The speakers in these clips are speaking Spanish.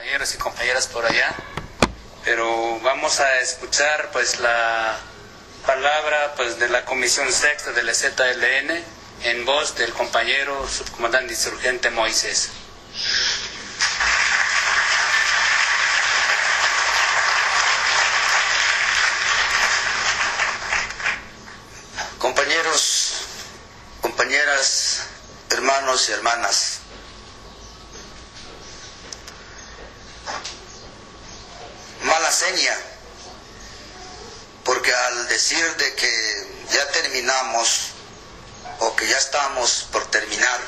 compañeros y compañeras por allá, pero vamos a escuchar pues la palabra pues de la Comisión Sexta del ZLN en voz del compañero subcomandante insurgente Moisés. Compañeros, compañeras, hermanos y hermanas, mala seña, porque al decir de que ya terminamos o que ya estamos por terminar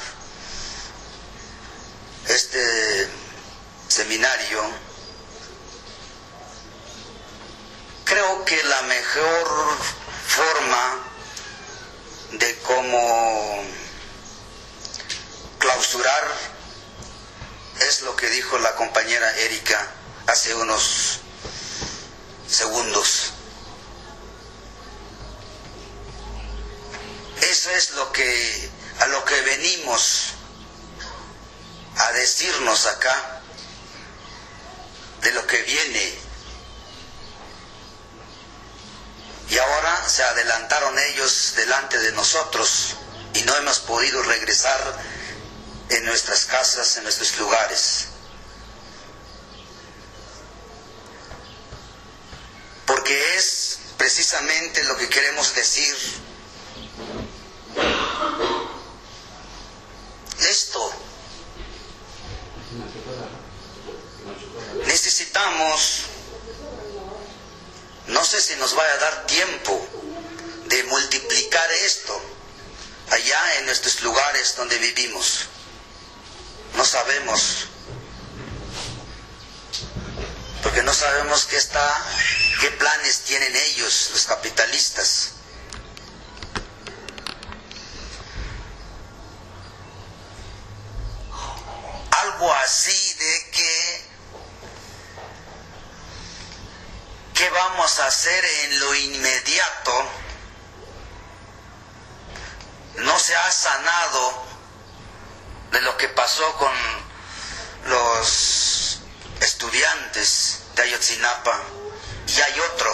este seminario, creo que la mejor forma de cómo clausurar es lo que dijo la compañera Erika hace unos segundos. Eso es a lo que venimos a decirnos acá, de lo que viene. Y ahora se adelantaron ellos delante de nosotros y no hemos podido regresar en nuestras casas, en nuestros lugares. Porque es precisamente lo que queremos decir. Esto. Necesitamos, no sé si nos vaya a dar tiempo de multiplicar esto allá en nuestros lugares donde vivimos. No sabemos, porque no sabemos qué planes tienen ellos, los capitalistas. Algo así de ¿qué vamos a hacer en lo inmediato? No se ha sanado de lo que pasó con los estudiantes de Ayotzinapa, y hay otro.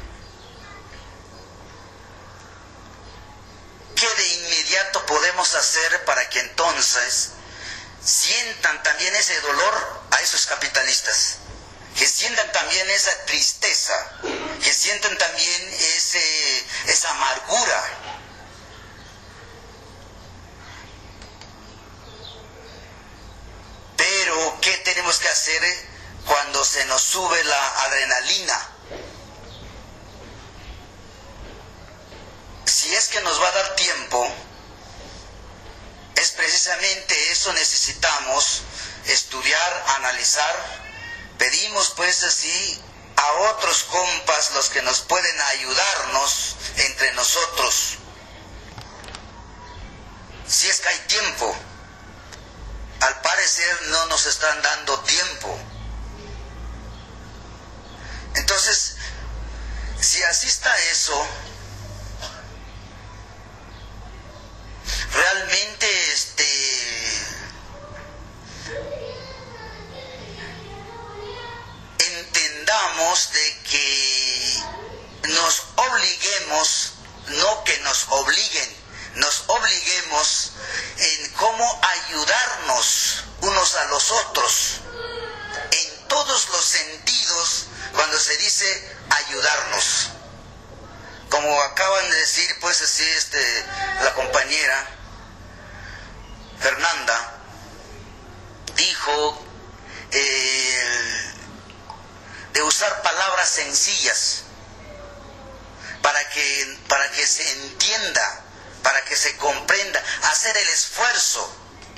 ¿Qué de inmediato podemos hacer para que entonces sientan también ese dolor a esos capitalistas? Que sientan también esa tristeza, que sientan también esa amargura. Pero, ¿qué tenemos que hacer cuando se nos sube la adrenalina? Si es que nos va a dar tiempo, es precisamente eso, necesitamos estudiar, analizar. Pedimos pues así a otros compas, los que nos pueden ayudarnos entre nosotros, si es que hay tiempo. Al parecer no nos están dando tiempo. Entonces, si así está eso, realmente entendamos de que nos obliguemos, no que nos obliguen, nos obliguemos en cómo ayudarnos unos a los otros, en todos los sentidos, cuando se dice ayudarnos. Como acaban de decir, pues así, la compañera Fernanda dijo de usar palabras sencillas para que se entienda, para que se comprenda, hacer el esfuerzo.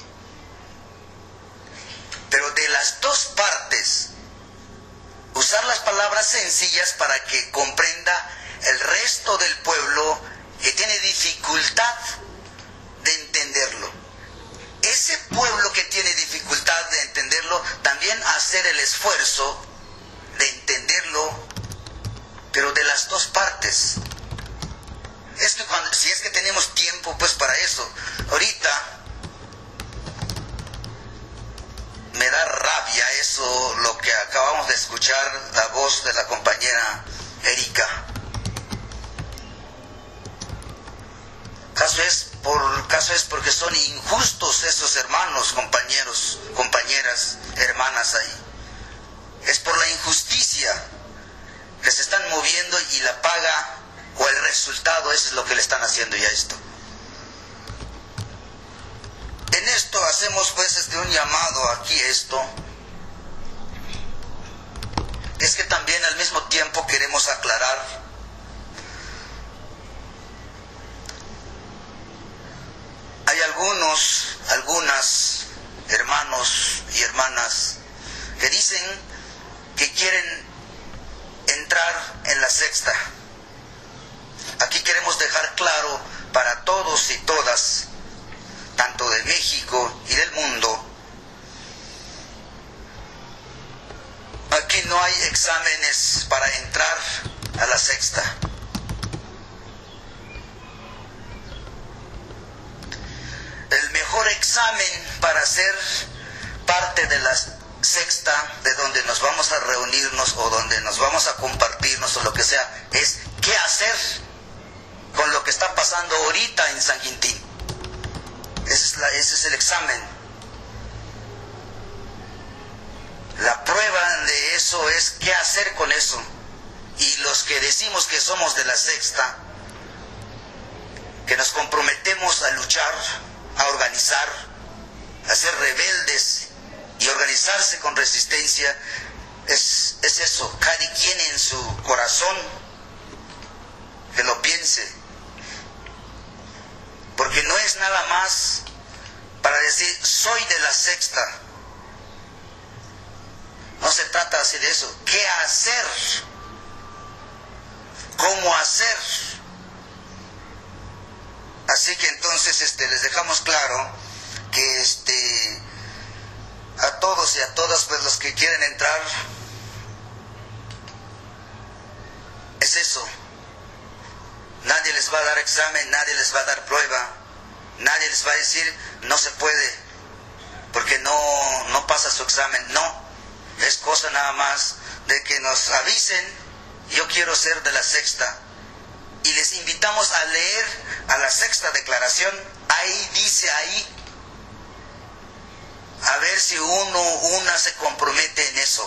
Pero de las dos partes, usar las palabras sencillas para que comprenda el resto del pueblo que tiene dificultad de entenderlo. Ese pueblo que tiene dificultad de entenderlo, también hacer el esfuerzo de entenderlo, pero de las dos partes. Si es que tenemos tiempo pues para eso. Ahorita me da rabia eso, lo escuchar la voz de la compañera Erika. Caso es porque son injustos esos hermanos, compañeros, compañeras, hermanas ahí. Es por la injusticia que se están moviendo y la paga o el resultado, eso es lo que le están haciendo ya esto. En esto hacemos pues un llamado aquí esto. Es que también al mismo tiempo queremos aclarar hay algunas hermanos y hermanas que dicen que quieren entrar en la sexta. Aquí queremos dejar claro para todos y todas, tanto de México y del mundo, aquí no hay exámenes para entrar a la sexta. El mejor examen para ser parte de la sexta, de donde nos vamos a reunirnos o donde nos vamos a compartirnos o lo que sea, es qué hacer con lo que está pasando ahorita en San Quintín. Ese es el examen. La prueba de eso es qué hacer con eso. Y los que decimos que somos de la sexta, que nos comprometemos a luchar, a organizar, a ser rebeldes y organizarse con resistencia, es eso, cada quien en su corazón que lo piense, porque no es nada más para decir soy de la sexta, no se trata así de eso, ¿qué hacer? ¿Cómo hacer? Así que entonces les dejamos claro que a todos y a todas pues los que quieren entrar, es eso. Nadie les va a dar examen, nadie les va a dar prueba, nadie les va a decir no se puede porque no pasa su examen. No, es cosa nada más de que nos avisen, yo quiero ser de la sexta, y les invitamos a leer a la sexta declaración. Ahí dice, a ver si una se compromete en eso,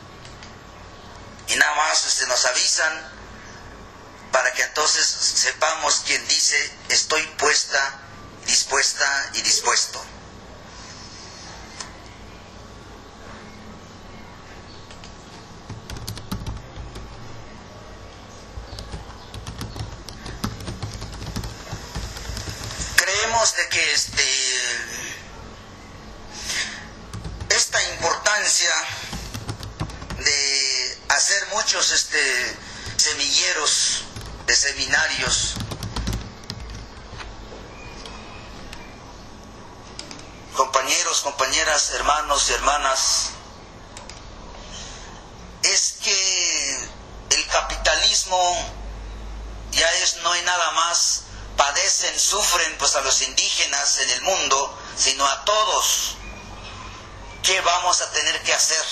y nada más nos avisan para que entonces sepamos quién dice estoy puesta, dispuesta y dispuesto. Creemos de que esta importancia de hacer muchos semilleros de seminarios, compañeros, compañeras, hermanos y hermanas, es que el capitalismo no hay nada más, padecen, sufren pues a los indígenas en el mundo, sino a todos. ¿Qué vamos a tener que hacer?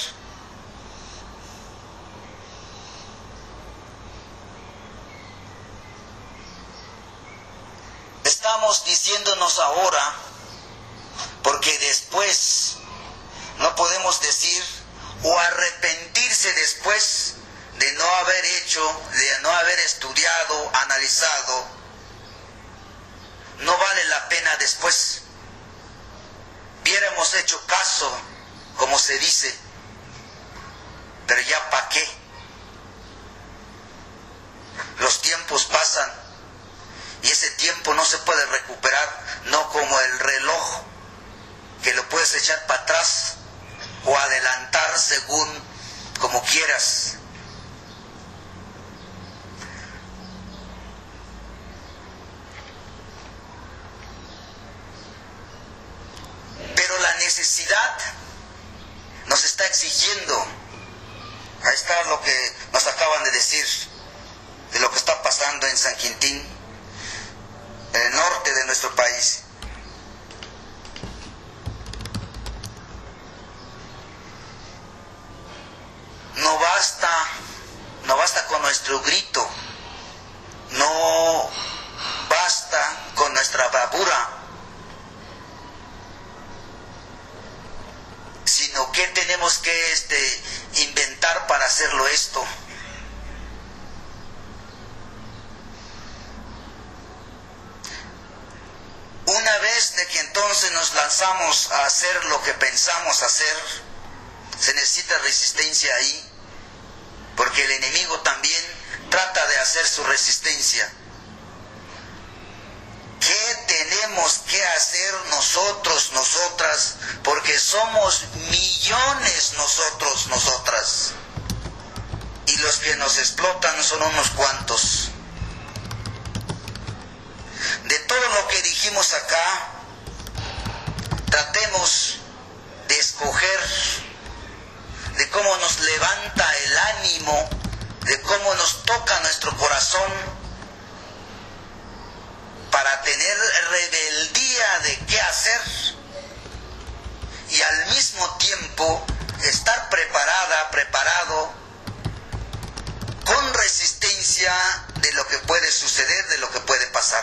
Estamos diciéndonos ahora, porque después no podemos decir o arrepentirse después de no haber hecho, de no haber estudiado, analizado. No vale la pena después. Hubiéramos hecho caso, como se dice, pero ya para qué. Los tiempos pasan y ese tiempo no se puede recuperar, no como el reloj, que lo puedes echar para atrás o adelantar según como quieras. Pero la necesidad nos está exigiendo. Ahí está lo que nos acaban de decir de lo que está pasando en San Quintín, en el norte de nuestro país. No inventar para hacerlo esto. Una vez de que entonces nos lanzamos a hacer lo que pensamos hacer, se necesita resistencia ahí, porque el enemigo también trata de hacer su resistencia. ¿Qué tenemos que hacer nosotros, nosotras? Porque somos millones nosotros, nosotras. Y los que nos explotan son unos cuantos. De todo lo que dijimos acá, tratemos de escoger, de cómo nos levanta el ánimo, de cómo nos toca nuestro corazón, para tener rebeldía de qué hacer y al mismo tiempo estar preparado con resistencia de lo que puede suceder, de lo que puede pasar.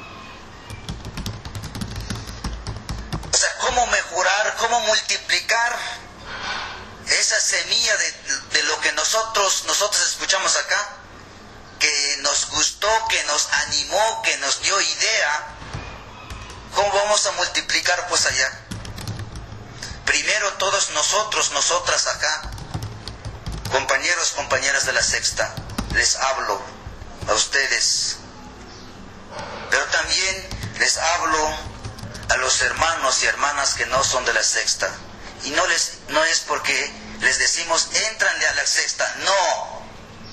O sea, cómo mejorar, cómo multiplicar esa semilla de lo que nosotros escuchamos acá, que nos gustó, que nos animó, que nos dio idea. ¿Cómo vamos a multiplicar pues allá? Primero todos nosotros, nosotras acá, compañeros, compañeras de la sexta, les hablo a ustedes, pero también les hablo a los hermanos y hermanas que no son de la sexta. Y no es porque les decimos, éntranle a la sexta, no.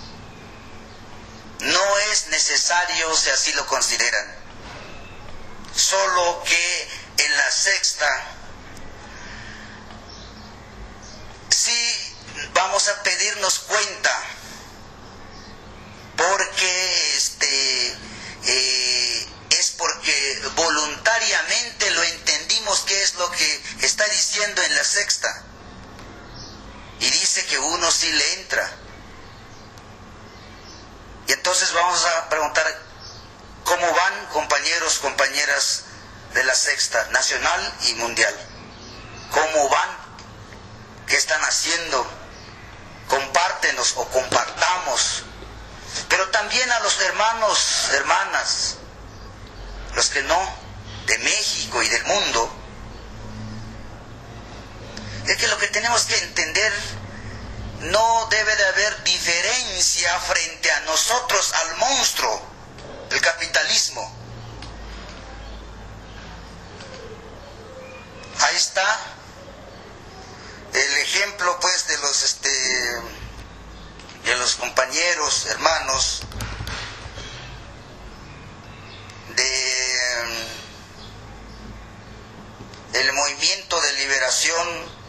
No es necesario si así lo consideran. Solo que en la sexta sí vamos a pedirnos cuenta, porque es porque voluntariamente lo entendimos qué es lo que está diciendo en la sexta. Y dice que uno sí le entra. Y entonces vamos a preguntar, ¿cómo van, compañeros, compañeras de la sexta, nacional y mundial? ¿Cómo van? ¿Qué están haciendo? Compártenos o compartamos. Pero también a los hermanos, hermanas, los que no, de México y del mundo, es que lo que tenemos que entender, no debe de haber diferencia frente a nosotros, al monstruo, el capitalismo. Ahí está el ejemplo pues de los compañeros, hermanos del movimiento de liberación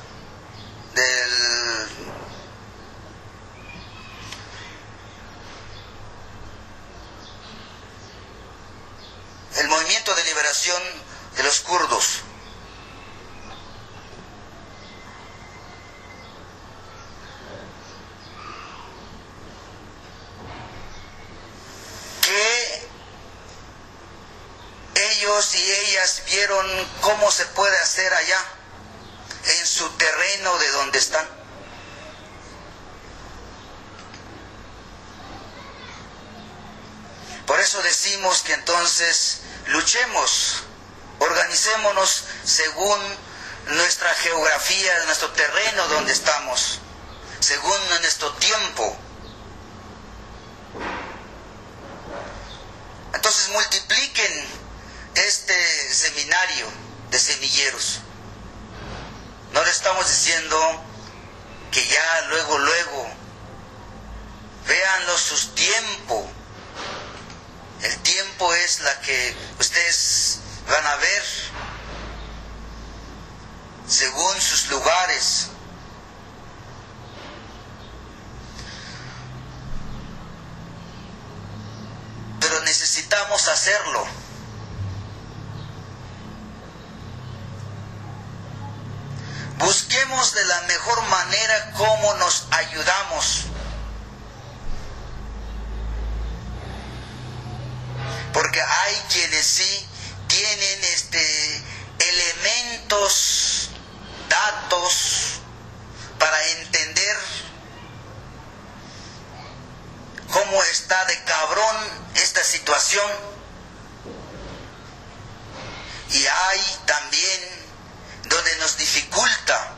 el movimiento de liberación de los kurdos. Que ellos y ellas vieron cómo se puede hacer allá, en su terreno de donde están. Por eso decimos que entonces luchemos, organicémonos según nuestra geografía, nuestro terreno donde estamos, según nuestro tiempo. Entonces multipliquen este seminario de semilleros. No le estamos diciendo que ya luego, véanlo sus tiempos. El tiempo es la que ustedes van a ver según sus lugares. Pero necesitamos hacerlo. Busquemos de la mejor manera cómo nos ayudamos. Porque hay quienes sí tienen elementos, datos para está de cabrón esta situación. Y hay también donde nos dificulta.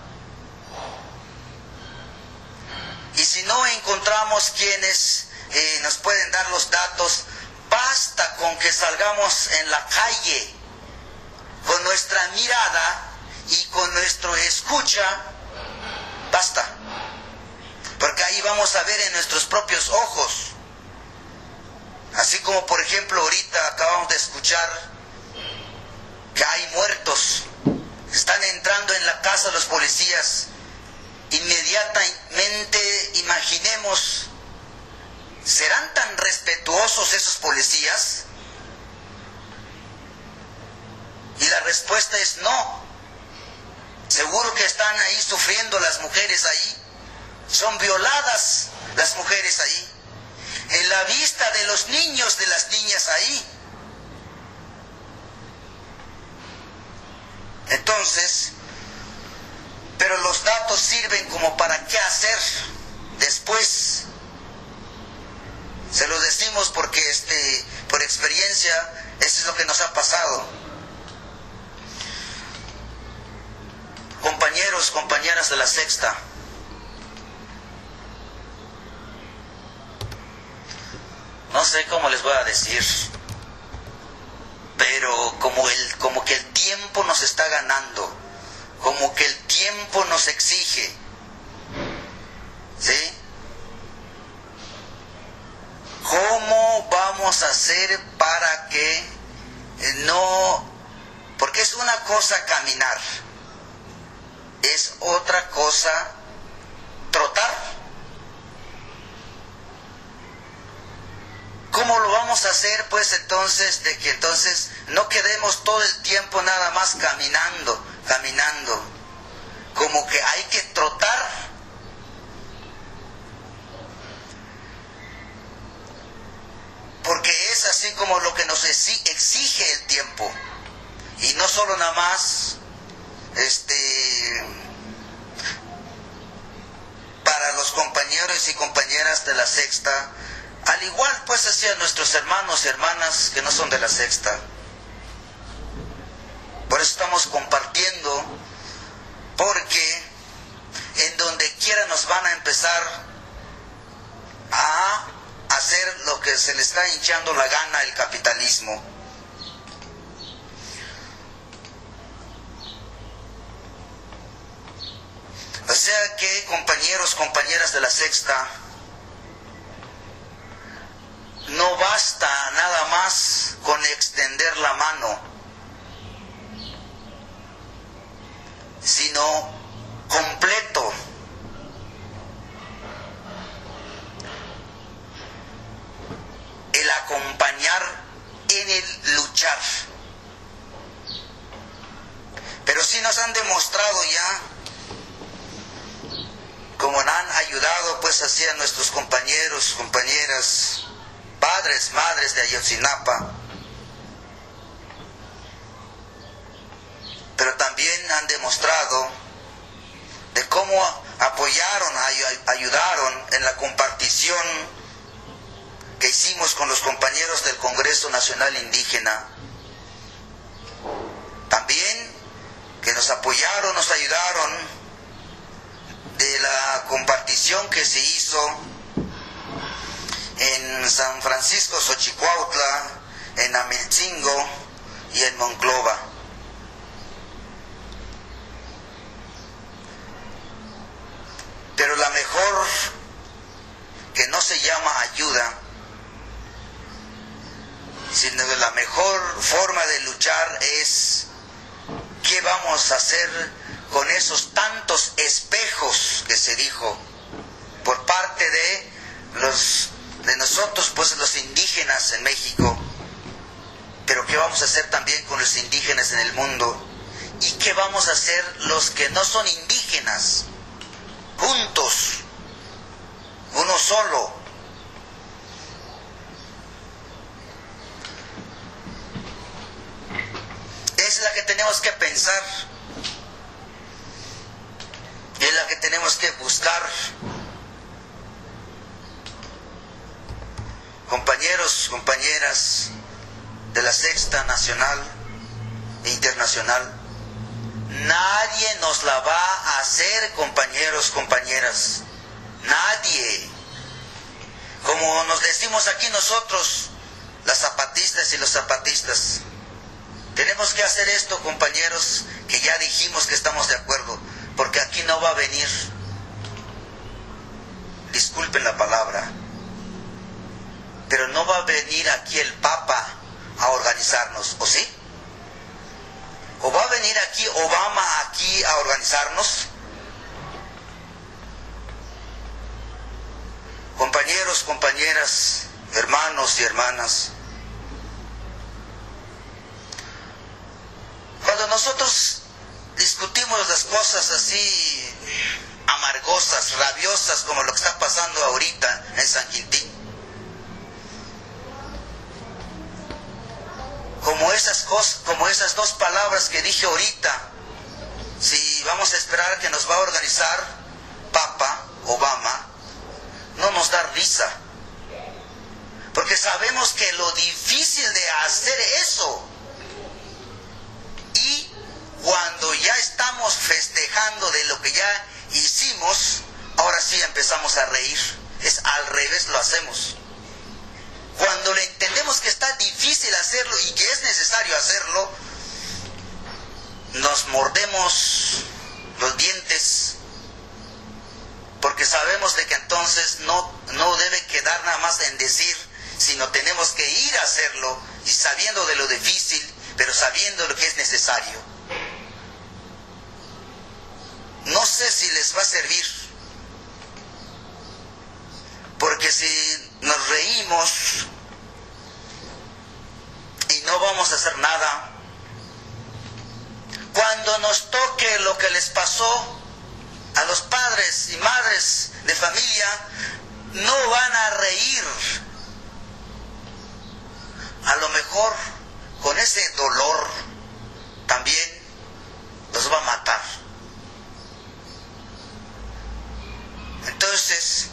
Y si no encontramos quienes nos pueden dar los datos, basta con que salgamos en la calle con nuestra mirada y con nuestro escucha, basta. Porque ahí vamos a ver en nuestros propios ojos. Así como por ejemplo ahorita acabamos de escuchar que hay muertos. Están entrando en la casa los policías. Inmediatamente imaginemos, ¿serán tan respetuosos esos policías? Y la respuesta es no. Seguro que están ahí sufriendo las mujeres ahí. Son violadas las mujeres ahí. En la vista de los niños, de las niñas ahí. Entonces, pero los datos sirven como para qué hacer después. Se lo decimos porque por experiencia, eso es lo que nos ha pasado. Compañeros, compañeras de la Sexta, no sé cómo les voy a decir, pero como que el tiempo nos está ganando, como que el tiempo nos exige, ¿sí? ¿Cómo vamos a hacer para que no? Porque es una cosa caminar, es otra cosa trotar. ¿Cómo lo vamos a hacer? Pues entonces, de que entonces no quedemos todo el tiempo nada más caminando, como que hay que trotar. Porque es así como lo que nos exige el tiempo. Y no solo nada más para los compañeros y compañeras de la Sexta, al igual pues así a nuestros hermanos y hermanas que no son de la Sexta. Por eso estamos compartiendo, porque en donde quiera nos van a empezar a hacer lo que se le está hinchando la gana el capitalismo. O sea que, compañeros, compañeras de la Sexta, no basta nada más con extender la mano, sino completo. El acompañar en el luchar. Pero sí nos han demostrado ya, como han ayudado pues así a nuestros compañeros, compañeras, padres, madres de Ayotzinapa, pero también han demostrado de cómo apoyaron, ayudaron en la compartición que hicimos con los compañeros del Congreso Nacional Indígena. También que nos apoyaron, nos ayudaron de la compartición que se hizo en San Francisco Xochicuautla, en Amilcingo y en Monclova. Pero la mejor, que no se llama ayuda, sino que la mejor forma de luchar es qué vamos a hacer con esos tantos espejos que se dijo por parte de nosotros, pues los indígenas en México, pero qué vamos a hacer también con los indígenas en el mundo, y qué vamos a hacer los que no son indígenas, juntos, uno solo. Es la que tenemos que pensar, es la que tenemos que buscar. compañeros, compañeras de la Sexta Nacional e Internacional, nadie nos la va a hacer, compañeros, compañeras. Nadie. Como nos decimos aquí nosotros, las zapatistas y los zapatistas, tenemos que hacer esto, compañeros, que ya dijimos que estamos de acuerdo, porque aquí no va a venir, disculpen la palabra, pero no va a venir aquí el Papa a organizarnos, ¿o sí? ¿O va a venir aquí Obama aquí a organizarnos? Compañeros, compañeras, hermanos y hermanas, cuando nosotros discutimos las cosas así amargosas, rabiosas, como lo que está pasando ahorita en San Quintín, como esas cosas, como esas dos palabras que dije ahorita, si vamos a esperar que nos va a organizar Papa Obama, no nos da risa, porque sabemos que lo difícil de hacer eso, y cuando ya estamos festejando de lo que ya hicimos, ahora sí empezamos a reír. Es al revés, lo hacemos. Cuando le entendemos que está difícil hacerlo y que es necesario hacerlo, nos mordemos los dientes, porque sabemos de que entonces no debe quedar nada más en decir, sino tenemos que ir a hacerlo, y sabiendo de lo difícil, pero sabiendo lo que es necesario. No sé si les va a servir, porque si nos reímos y no vamos a hacer nada, cuando nos toque lo que les pasó a los padres y madres de familia, no van a reír. A lo mejor con ese dolor también los va a matar. Entonces,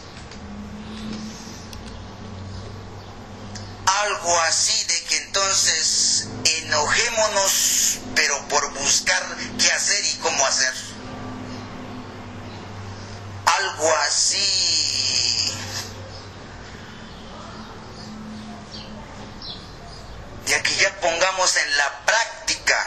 algo así de que entonces enojémonos, pero por buscar qué hacer y cómo hacer. Algo así de que ya pongamos en la práctica.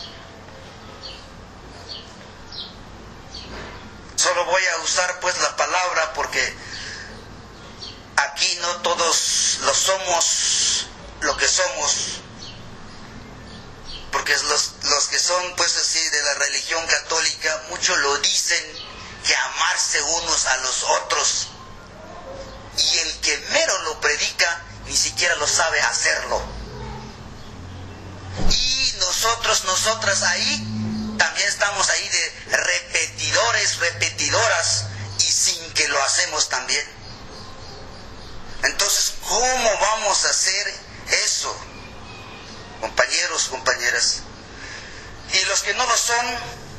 Solo voy a usar pues la palabra porque aquí no todos lo somos lo que somos, porque los que son pues así de la religión católica, muchos lo dicen, que amarse unos a los otros, y el que mero lo predica ni siquiera lo sabe hacerlo. Y nosotros, nosotras ahí también estamos ahí de repetidores, repetidoras, y sin que lo hacemos también. Entonces, ¿cómo vamos a hacer eso, compañeros, compañeras? Y los que no lo son,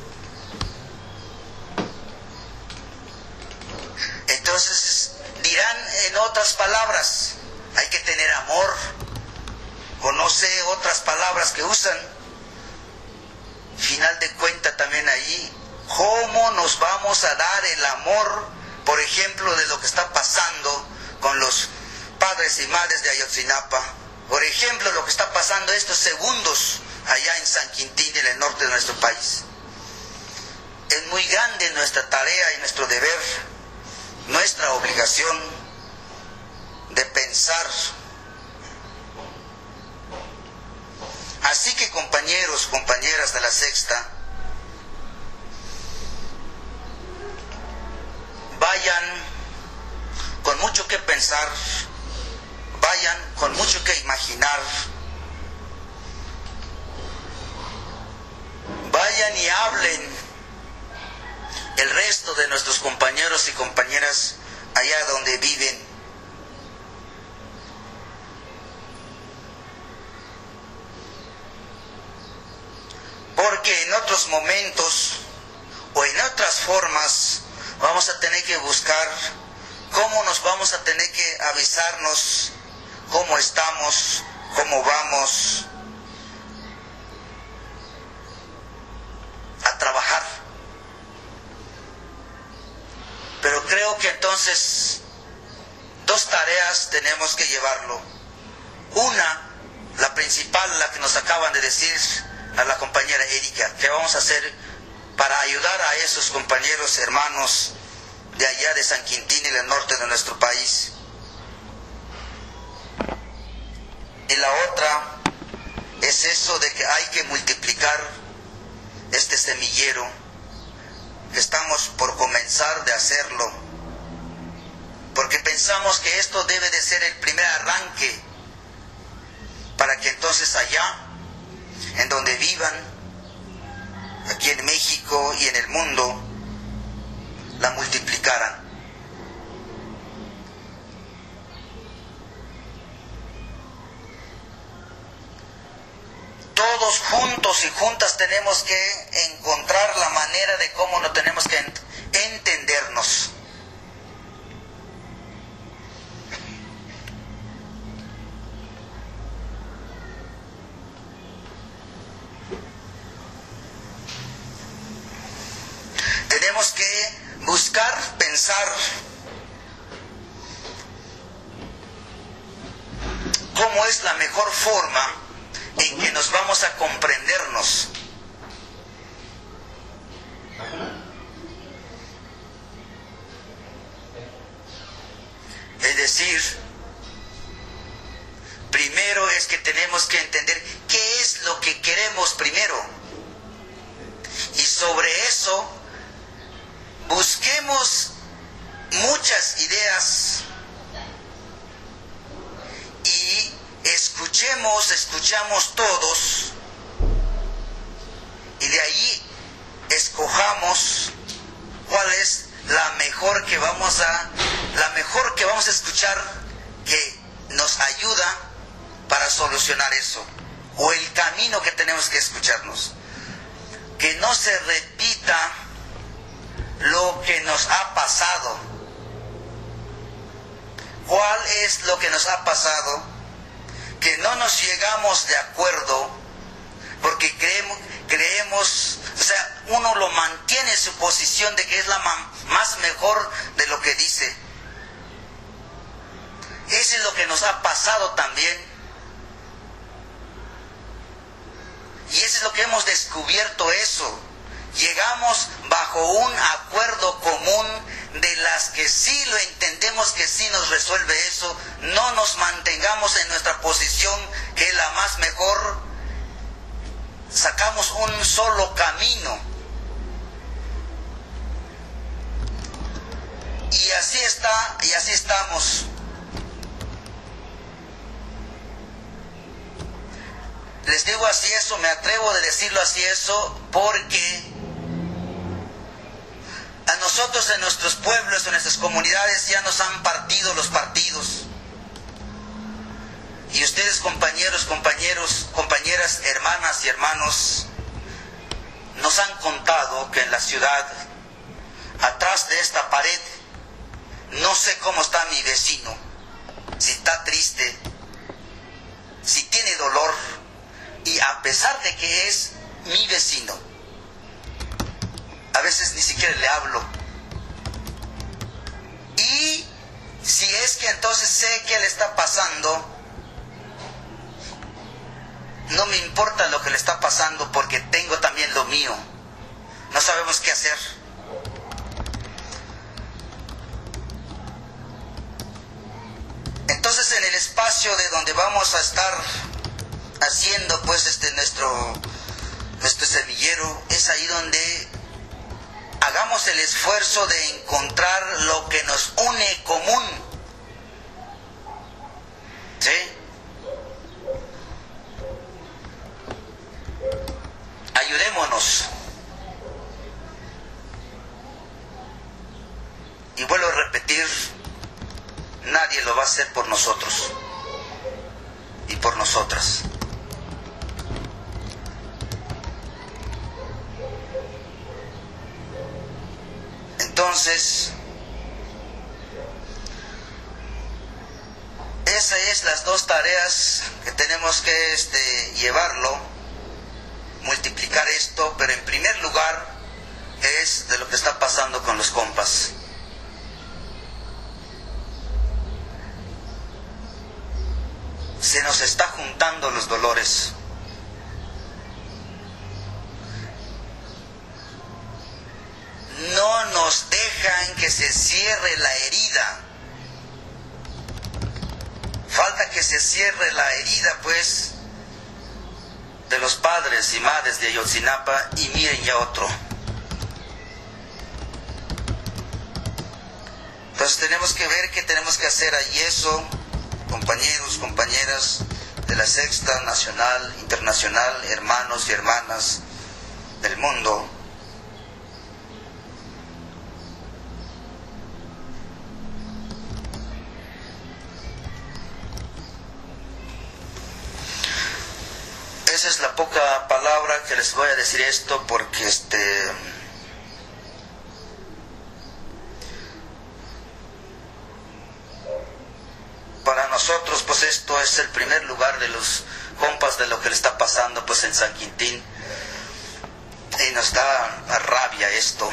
entonces dirán en otras palabras, hay que tener amor, o no sé, otras palabras que usan. Final de cuentas también ahí, ¿cómo nos vamos a dar el amor, por ejemplo, de lo que está pasando con los padres y madres de Ayotzinapa? Por ejemplo, lo que está pasando estos segundos allá en San Quintín, en el norte de nuestro país. Es muy grande nuestra tarea y nuestro deber, nuestra obligación de pensar. Así que, compañeros, compañeras de la Sexta, vayan con mucho que pensar, vayan con mucho que imaginar, vayan y hablen el resto de nuestros compañeros y compañeras allá donde viven. Porque en otros momentos o en otras formas vamos a tener que buscar cómo nos vamos a tener que avisarnos, cómo estamos, cómo vamos a trabajar. Pero creo que entonces dos tareas tenemos que llevarlo. Una, la principal, la que nos acaban de decir a la compañera Erika, que vamos a hacer para ayudar a esos compañeros hermanos de allá de San Quintín y del norte de nuestro país. Y la otra es eso de que hay que multiplicar este semillero. Estamos por comenzar de hacerlo, porque pensamos que esto debe de ser el primer arranque, para que entonces allá, en donde vivan, aquí en México y en el mundo, la multiplicaran. Todos juntos y juntas tenemos que encontrar la manera de cómo no tenemos que entendernos. Tenemos que buscar, pensar cómo es la mejor forma en que nos vamos a comprendernos. Es decir, primero es que tenemos que entender qué es lo que queremos primero. Y sobre eso busquemos muchas ideas y escuchamos todos, y de ahí escojamos cuál es la mejor que vamos a escuchar, que nos ayuda para solucionar eso, o el camino que tenemos que escucharnos, que no se repita lo que nos ha pasado. ¿Cuál es lo que nos ha pasado? Que no nos llegamos de acuerdo porque creemos, o sea, uno lo mantiene en su posición de que es la más mejor de lo que dice. Eso es lo que nos ha pasado también. Y eso es lo que hemos descubierto, eso. Llegamos bajo un acuerdo común de las que sí lo entendemos, que sí nos resuelve eso. No nos mantengamos en nuestra posición, que es la más mejor. Sacamos un solo camino. Y así está, y así estamos. Les digo así eso, me atrevo de decirlo así eso, porque a nosotros en nuestros pueblos, en nuestras comunidades, ya nos han partido los partidos. Y ustedes, compañeros, compañeras, hermanas y hermanos, nos han contado que en la ciudad, atrás de esta pared, no sé cómo está mi vecino, si está triste, si tiene dolor, y a pesar de que es mi vecino, a veces ni siquiera le hablo. Y si es que entonces sé qué le está pasando, no me importa lo que le está pasando, porque tengo también lo mío. No sabemos qué hacer. Entonces, en el espacio de donde vamos a estar haciendo pues nuestro semillero, es ahí donde hagamos el esfuerzo de encontrar lo que nos une común. ¿Sí? Ayudémonos. Y vuelvo a repetir, nadie lo va a hacer por nosotros y por nosotras. Entonces, esa es las dos tareas que tenemos que llevarlo, multiplicar esto, pero en primer lugar es de lo que está pasando con los compas. Se nos está juntando los dolores. No nos dejan que se cierre la herida. Falta que se cierre la herida, pues, de los padres y madres de Ayotzinapa, y miren ya otro. Entonces tenemos que ver qué tenemos que hacer ahí eso, compañeros, compañeras de la Sexta Nacional, Internacional, hermanos y hermanas del mundo. Esa es la poca palabra que les voy a decir esto, porque para nosotros pues esto es el primer lugar de los compas de lo que le está pasando pues en San Quintín, y nos da rabia esto.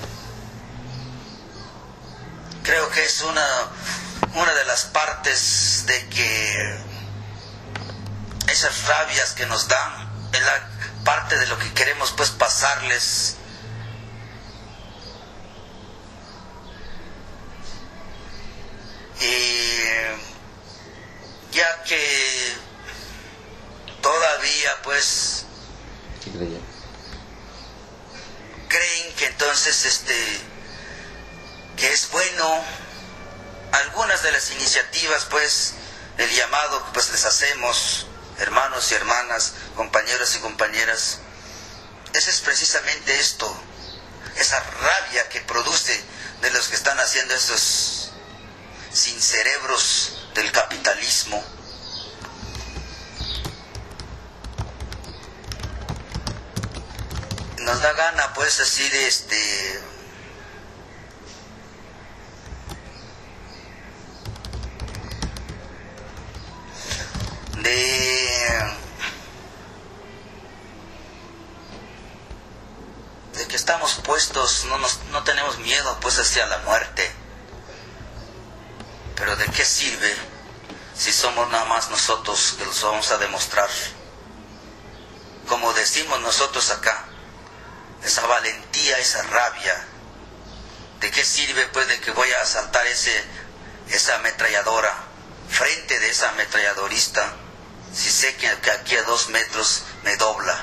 Creo que es una de las partes de que esas rabias que nos dan es la parte de lo que queremos pues pasarles. Y ya que todavía pues creen que entonces que es bueno algunas de las iniciativas, pues el llamado que pues les hacemos, hermanos y hermanas, compañeros y compañeras, ese es precisamente esto, esa rabia que produce de los que están haciendo estos sin cerebros del capitalismo. Nos da gana pues así de que estamos puestos, no tenemos miedo pues hacia la muerte. Pero ¿de qué sirve si somos nada más nosotros que los vamos a demostrar? Como decimos nosotros acá, esa valentía, esa rabia. ¿De qué sirve pues de que voy a asaltar esa ametralladora frente de esa ametralladorista si sé que aquí a 2 metros me dobla?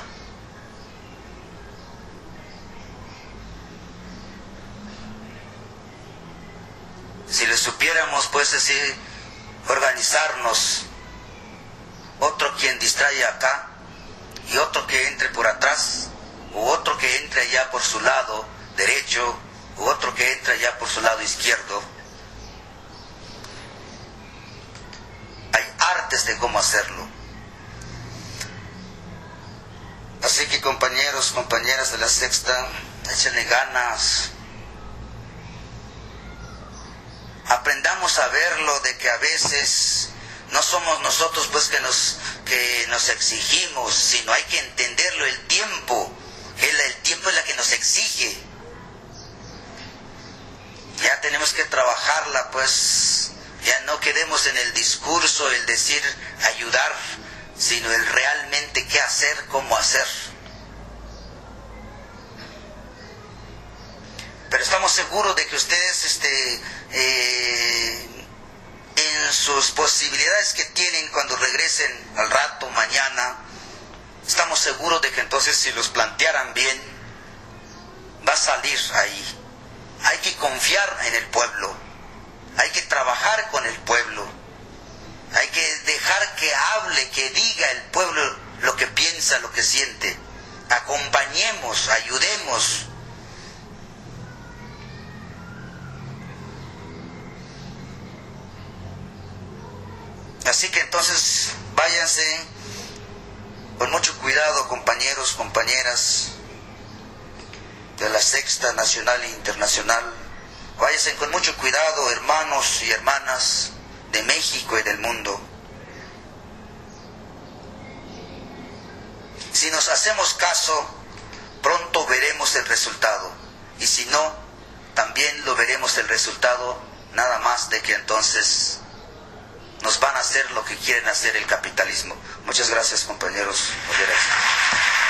Si le supiéramos pues así organizarnos, otro quien distrae acá y otro que entre por atrás, u otro que entre allá por su lado derecho, u otro que entre allá por su lado izquierdo. Hay artes de cómo hacerlo. Así que compañeros, compañeras de la Sexta, échenle ganas. Aprendamos a verlo, de que a veces no somos nosotros pues que nos exigimos, sino hay que entenderlo, el tiempo es la que nos exige. Ya tenemos que trabajarla pues, ya no quedemos en el discurso, el decir ayudar, sino el realmente qué hacer, cómo hacer. Pero estamos seguros de que ustedes en sus posibilidades que tienen cuando regresen al rato, mañana, estamos seguros de que entonces si los plantearan bien, va a salir ahí. Hay que confiar en el pueblo, hay que trabajar con el pueblo, hay que dejar que hable, que diga el pueblo lo que piensa, lo que siente. Acompañemos, ayudemos. Así que entonces váyanse con mucho cuidado, compañeros, compañeras de la Sexta Nacional e Internacional. Váyanse con mucho cuidado, hermanos y hermanas de México y del mundo. si nos hacemos caso, pronto veremos el resultado. Y si no, también lo veremos el resultado, nada más de que entonces nos van a hacer lo que quieren hacer el capitalismo. Muchas gracias, compañeros.